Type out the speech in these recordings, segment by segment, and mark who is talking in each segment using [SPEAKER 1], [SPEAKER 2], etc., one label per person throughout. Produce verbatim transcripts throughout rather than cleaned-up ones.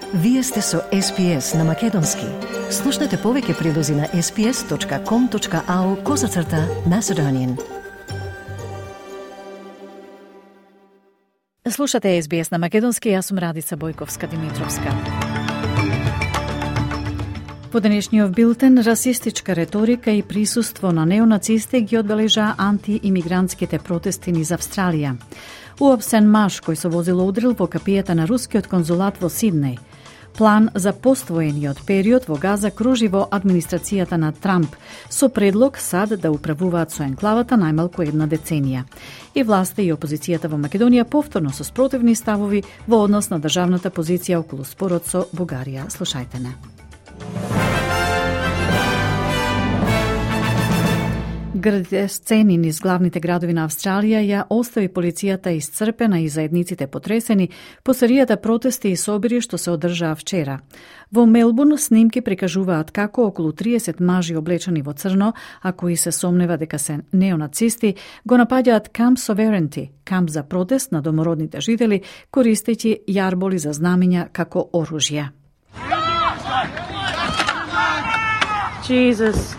[SPEAKER 1] Вие сте со Ес Би Ес на Македонски. Слушнете повеќе прилози на ес би ес точка ком точка ау козацрта Macedonian.
[SPEAKER 2] Слушате Ес Би Ес на Македонски, јас сум Радица Бојковска-Димитровска. По денешниот билтен, расистичка реторика и присуство на неонацисти ги одбележа антиимигрантските протести низ Австралија. Уапсен маж кој со возило удрил во капијата на рускиот конзулат во Сиднеј. План за поствоениот период во Газа кружи во администрацијата на Трамп, со предлог САД да управуваат со енклавата најмалку една деценија. И власта и опозицијата во Македонија повторно со спротивни ставови во однос на државната позиција околу спорот со Бугарија. Слушајте не. Градите сцени низ главните градови на Австралија ја остави полицијата исцрпена и заедниците потресени по серијата протести и собири што се одржаа вчера. Во Мелбурн снимки прикажуваат како околу триесет мажи облечени во црно, а кои се сомнева дека се неонацисти, го напаѓаат Camp Sovereignty, камп за протест на домородните жители, користејќи јарболи за знамења како оружје.
[SPEAKER 3] Jesus.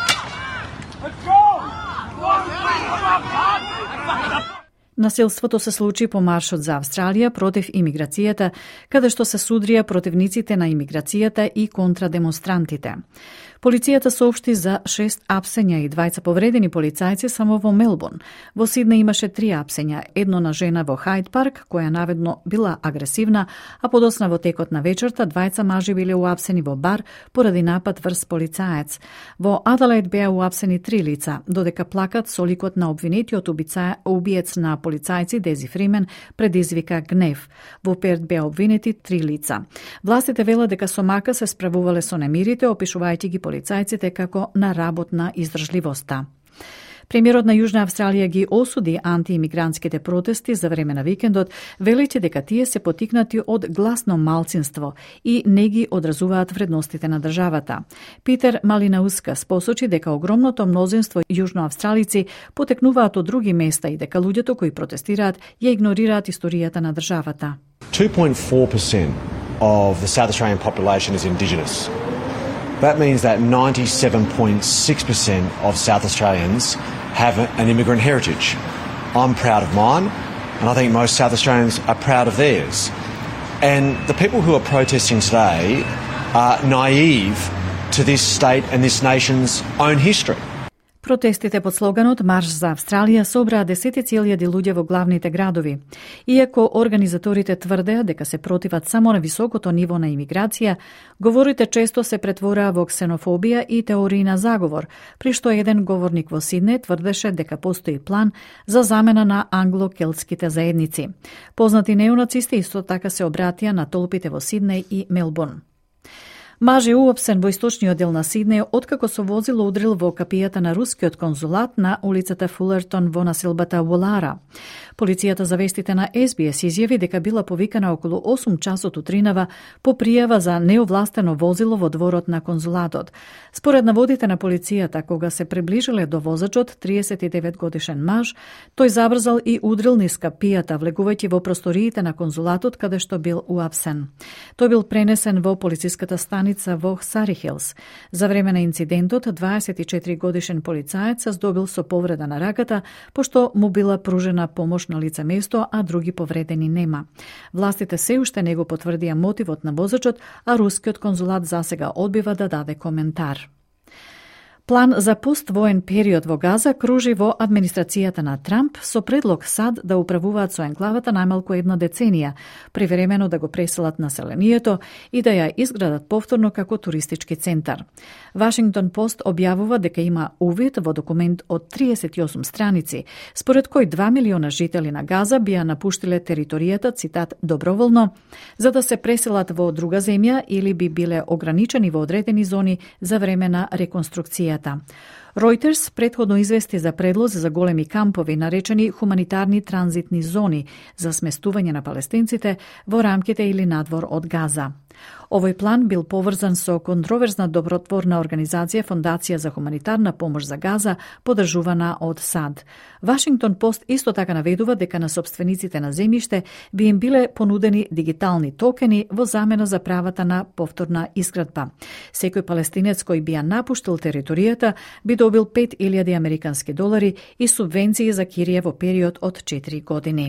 [SPEAKER 2] Насилството се случи по маршот за Австралија против имиграцијата, каде што се судрија противниците на имиграцијата и контрадемонстрантите. Полицијата соопшти за шест апсења и двајца повредени полицајци само во Мелбурн. Во Сиднеј имаше три апсења, едно на жена во Хајд парк, која наведно била агресивна, а подосна во текот на вечерта двајца мажи биле уапсени во бар поради напад врз полицаец. Во Адалаид беа уапсени три лица, додека плакат со ликот на обвинетиот убица, убиец на полицајци Дези Фримен предизвика гнев. Во Перт беа обвинети три лица. Властите велат дека со мака се справувале со немирите, опишувајќи ги полицајците како на работна издржливоста. Премиерот на Јужна Австралија ги осуди антиимигрантските протести за време на викендот, велејќи дека тие се потикнати од гласно малцинство и не ги одразуваат вредностите на државата. Питер Малинаускас посочи дека огромното мнозинство јужноавстралици потекнуваат од други места и дека луѓето кои протестираат ја игнорираат историјата на државата.
[SPEAKER 4] two point four percent of the South Australian population is Indigenous. That means that ninety-seven point six percent of South Australians have an immigrant heritage. I'm proud of mine, and I think most South Australians are proud of theirs. And the people who are protesting today are naive to this state and this nation's own history.
[SPEAKER 2] Протестите под слоганот Марш за Австралија собраа десетици илјади луѓе во главните градови. Иако организаторите тврдеа дека се противат само на високото ниво на имиграција, говорите често се претвораа во ксенофобија и теории на заговор, при што еден говорник во Сиднеј тврдеше дека постои план за замена на англо-келтските заедници. Познати неонацисти исто така се обратија на толпите во Сиднеј и Мелбурн. Маж е уапсен во источниот дел на Сиднеј откако со возило удрил во капијата на рускиот конзулат на улицата Фулертон во населбата Волара. Полицијата за вестите на Ес Би Ес изјави дека била повикана околу осум часот утринава по пријава за неовластено возило во дворот на конзулатот. Според наводите на полицијата, кога се приближиле до возачот, триесет и девет годишен маж, тој забрзал и удрил низ капијата, влегувајќи во просториите на конзулатот каде што бил уапсен. Тој бил пренесен во полициската станица во Сарихилс. За време на инцидентот, дваесет и четири годишен полицаец се здобил со повреда на раката, пошто му била пружена помош на лице место, а други повредени нема. Властите се уште не го потврдија мотивот на возачот, а рускиот конзулат засега одбива да даде коментар. План за поствоен период во Газа кружи во администрацијата на Трамп со предлог САД да управуваат со енклавата најмалку една деценија, привремено да го преселат населението и да ја изградат повторно како туристички центар. Вашингтон Пост објавува дека има увид во документ од триесет и осум страници, според кој два милиона жители на Газа би ја напуштиле територијата, цитат, доброволно, за да се преселат во друга земја или би биле ограничени во одредени зони за време на реконструкција. Reuters prethodno извести за предлози за големи кампови, наречени хуманитарни транзитни зони за сместување на палестинците во рамките или надвор од Газа. Овој план бил поврзан со контроверзна добротворна организација Фондација за хуманитарна помош за Газа, подржувана од САД. Вашингтон Пост исто така наведува дека на сопствениците на земјиште би им биле понудени дигитални токени во замена за правата на повторна изградба. Секој палестинец кој би ја напуштил територијата би добил пет илјади американски долари и субвенции за кирија во период од четири години.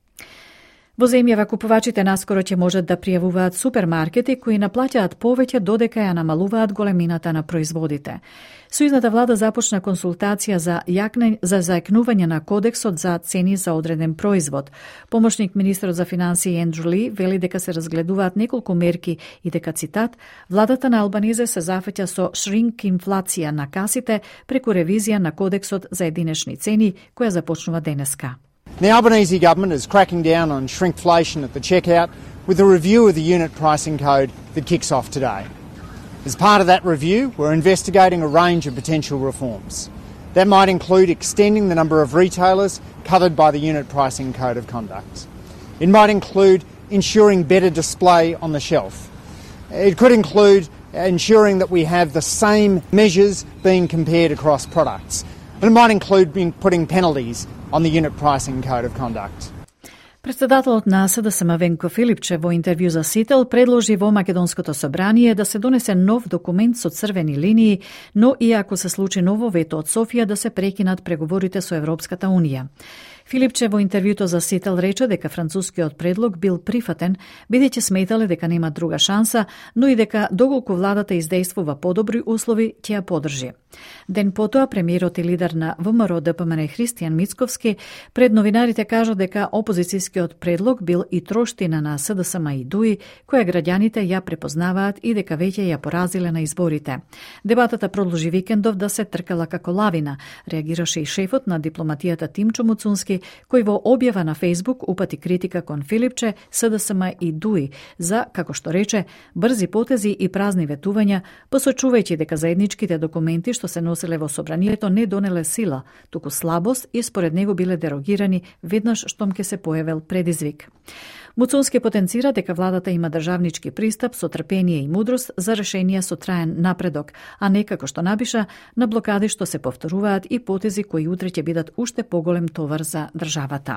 [SPEAKER 2] Во земјава купувачите наскоро ќе можат да пријавуваат супермаркети кои наплаќаат повеќе додека ја намалуваат големината на производите. Сојузната влада започна консултација за јакне, за зајакнување на кодексот за цени за одреден производ. Помошник министерот за финансии Ендрю Ли вели дека се разгледуваат неколку мерки и дека, цитат, владата на Албанизе се зафаќа со шринк инфлација на касите преку ревизија на кодексот за единечни цени која започнува денеска.
[SPEAKER 3] The Albanese government is cracking down on shrinkflation at the checkout with a review of the unit pricing code that kicks off today. As part of that review, we're investigating a range of potential reforms. That might include extending the number of retailers covered by the unit pricing code of conduct. It might include ensuring better display on the shelf. It could include ensuring that we have the same measures being compared across products. And it might include being, putting penalties on the unit pricing code of conduct.
[SPEAKER 2] Председателот на СДСМ Венко Филипче во интервју за Сител предложи во Македонското собрание да се донесе нов документ со црвени линии, но и ако се случи ново вето од Софија да се прекинат преговорите со Европската Унија. Филипче во интервјуто за Сител рече дека францускиот предлог бил прифатен, бидејќи сметале дека нема друга шанса, но и дека доколку владата издействува подобри услови, ќе ја подржи. Ден потоа, премиерот и лидер на ВМРО ДПМН Христијан Мицковски пред новинарите кажа дека опозицијскиот предлог бил и троштина на СДСМ и ДУИ, која граѓаните ја препознаваат и дека веќе ја поразиле на изборите. Дебатата продолжи викендов да се тркала како лавина, реагираше и шефот на дипломатијата Тимчо Муцунски, кој во објава на Фејсбук упати критика кон Филипче, СДСМ и ДУИ за, како што рече, брзи потези и празни ветувања, посочувајќи дека заедничките документи што се носеле во собранието не донеле сила, туку слабост и според него биле дерогирани веднаш штом ќе се појавил предизвик. Муцунски потенцира дека владата има државнички пристап со трпение и мудрост за решение со траен напредок, а не како што набиша на блокади што се повторуваат и потези кои утре ќе бидат уште поголем товар за државата.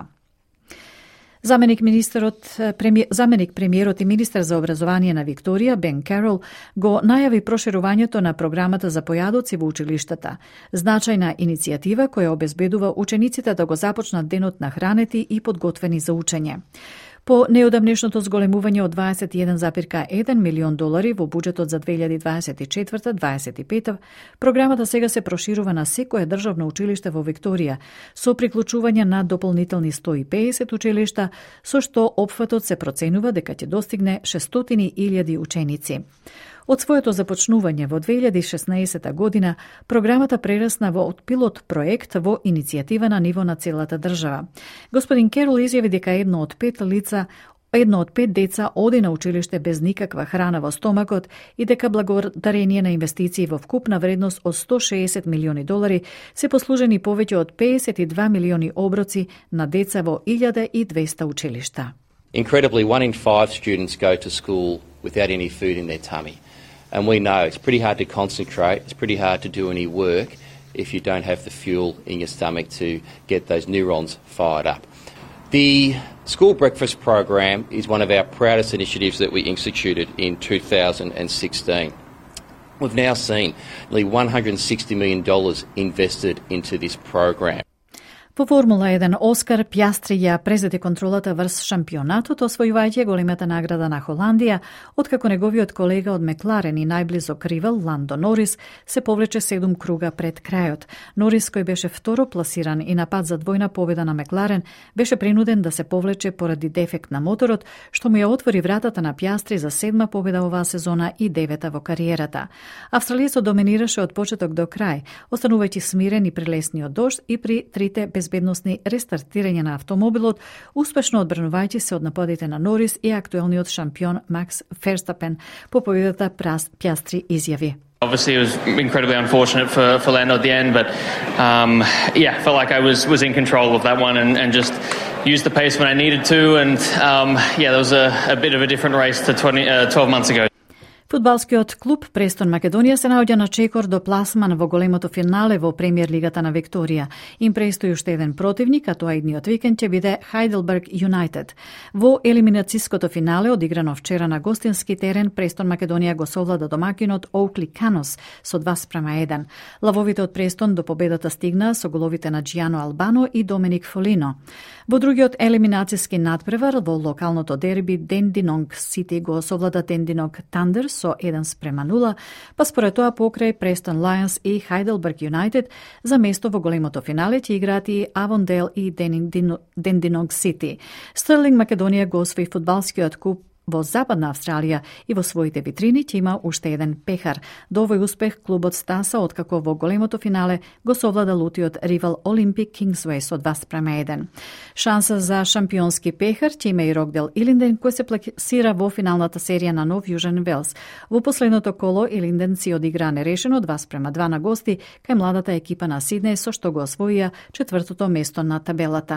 [SPEAKER 2] Заменик министерот, премиер, заменик премиерот и министер за образование на Викторија, Бен Карол, го најави проширувањето на програмата за појадоци во училиштата. Значајна иницијатива која обезбедува учениците да го започнат денот нахранети и подготвени за учење. По неодамнешното зголемување од дваесет и еден зарез и еден милион долари во буџетот за две илјади дваесет и четврта до дваесет и пета, програмата сега се проширува на секое државно училиште во Викторија, со приклучување на дополнителни сто и педесет училишта, со што опфатот се проценува дека ќе достигне шестстотини илјади ученици. Од своето започнување во две илјади и шеснаесета година, програмата прерасна во пилот проект во иницијатива на ниво на целата држава. Господин Керол изјави дека едно од пет лица Едно од пет деца оди на училиште без никаква храна во стомакот и дека благодарение на инвестиции во вкупна вредност од сто шеесет милиони долари се послужени повеќе од педесет и два милиони оброци на деца во илјада и двеста училишта.
[SPEAKER 5] Incredibly, one in five students go to school without any food in their tummy. And we know it's pretty hard to concentrate, it's pretty hard to do any work if you don't have the fuel in your stomach to get those neurons fired up. The school breakfast program is one of our proudest initiatives that we instituted in two thousand sixteen. We've now seen nearly one hundred sixty million dollars invested into this program.
[SPEAKER 2] Во Формула еден Оскар Пјастри ја презеде контролата врз шампионатот, освојувајќи големата награда на Холандија, откако неговиот колега од Мекларен и најблизок ривал Ландо Норис се повлече седум круга пред крајот. Норис, кој беше второ пласиран и на пат за двојна победа на Мекларен, беше принуден да се повлече поради дефект на моторот, што му ја отвори вратата на Пјастри за седма победа оваа сезона и девета во кариерата. Австралијецот доминираше од почеток до крај, останувајќи смирен и при лесниот дожд и при трите безбедносни рестартирање на автомобилот, успешно одбранувајќи се од нападите на Норис и актуелниот шампион Макс Ферстапен. По победата Пјастри изјави:
[SPEAKER 6] Obviously, it was incredibly unfortunate for, for Lando at the end, but um, yeah, felt like I was, was in control of that one and, and just used the pace when I needed to. And um, yeah, there was a, a bit of a different race to twenty, uh, twelve months ago.
[SPEAKER 2] Фудбалскиот клуб Престон Македонија се наоѓа на чекор до пласман во големото финале во премиер лигата на Викторија. Им престои уште еден противник, а тоа идниот викенд ќе биде Heidelberg United. Во елиминацијското финале, одиграно вчера на гостински терен, Престон Македонија го совлада домакинот Оукли Канос со два спрема еден. Лавовите од Престон до победата стигнаа со головите на Джијано Албано и Доминик Фолино. Во другиот елиминацијски надпревар во локалното дерби Дендинонг Сити го совлада Дендинонг Тандер со еден спрема нула, па според тоа покрај Престон Лајонс и Heidelberg United за место во големото финале ќе играат и Авондел и Дендинонг Сити. Стерлинг Македонија го освои фудбалскиот куп во Западна Австралија и во своите витрини ќе има уште еден пехар. До овој успех клубот стаса откако во големото финале го совлада лутиот ривал Олимпик Кингсвеј со два спрема еден. Шанса за шампионски пехар ќе има и Рокдел Илинден, кој се пласира во финалната серија на Нов Јужен Велс. Во последното коло Илинден си одигра нерешено два спрема два на гости кај младата екипа на Сиднеј, со што го освоија четвртото место на табелата.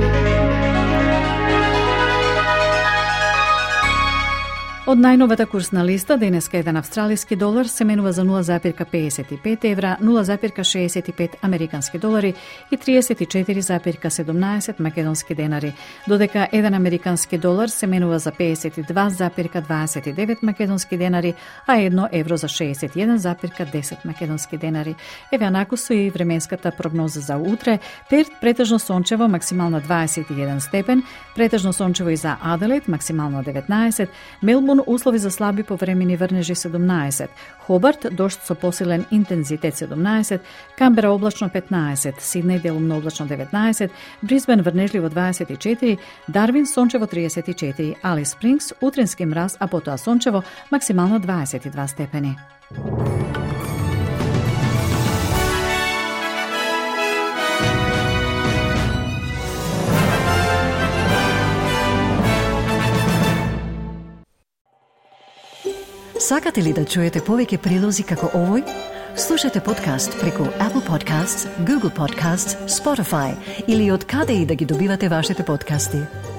[SPEAKER 2] Од најновата курсна листа, денеска еден австралиски долар се менува за нула запирка педесет и пет евра, нула запирка шеесет и пет американски долари и триесет и четири запирка седумнаесет македонски денари, додека еден американски долар се менува за педесет и два запирка дваесет и девет македонски денари, а едно евро за шеесет и еден запирка десет македонски денари. Еве анаку со и временската прогноза за утре. Перт претежно сончево, максимално дваесет и еден степен, претежно сончево и за Аделаид, максимално деветнаесет, Мелбурн услови за слаби повремени врнежи седумнаесет, Хобарт дожд со посилен интензитет седумнаесет, Камбера облачно петнаесет, Сиднеј делумно облачно деветнаесет, Брисбен врнежливо дваесет и четири, Дарвин сончево триесет и четири, Алис Спрингс утрински мраз, а потоа сончево максимално дваесет и два степени.
[SPEAKER 1] Сакате ли да чуете повеќе прилози како овој? Слушате подкаст преку Apple Podcasts, Google Podcasts, Spotify или од каде и да ги добивате вашите подкасти.